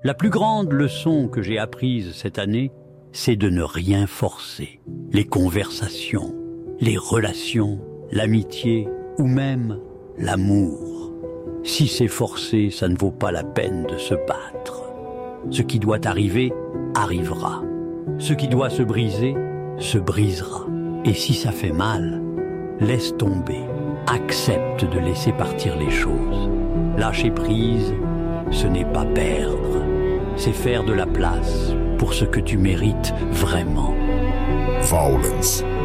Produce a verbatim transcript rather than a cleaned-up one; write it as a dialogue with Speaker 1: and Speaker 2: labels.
Speaker 1: La plus grande leçon que j'ai apprise cette année, c'est de ne rien forcer. Les conversations, les relations, l'amitié ou même l'amour. Si c'est forcé, ça ne vaut pas la peine de se battre. Ce qui doit arriver, arrivera. Ce qui doit se briser, se brisera. Et si ça fait mal, laisse tomber. Accepte de laisser partir les choses. Lâcher prise, ce n'est pas perdre. C'est faire de la place pour ce que tu mérites vraiment.
Speaker 2: Violence,